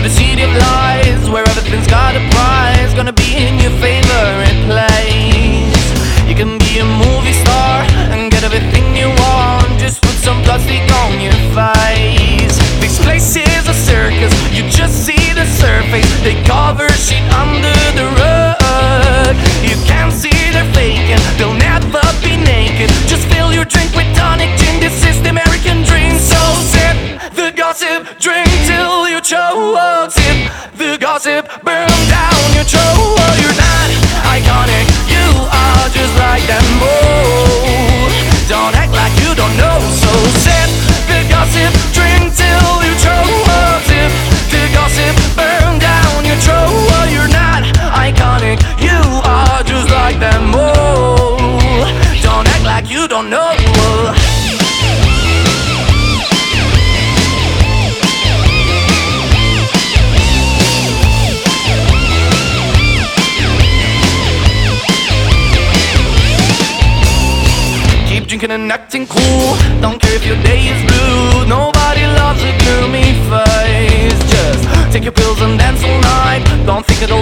a city of lies where everything's got a prize, gonna be in your favorite place. You can be a movie star and get everything you want, just put some plastic on your face. This place is a circus, you just see the surface. They cover shit under the rug. You can't see they're faking, they'll never be naked. Just fill your drink with tonic gin, this is the American dream. So sip the gossip, drink till you choke. Sip the gossip, burn down your throat. You're not iconic, you are just like them. Oh, don't act like you don't know. So sip the gossip, drink till you choke. Sip the gossip, burn down your throat. You're not iconic, you are just like them. Oh, don't act like you don't know. Drinking and acting cool, don't care if your day is blue. Nobody loves a gloomy face. Just take your pills and dance all night. Don't think it'll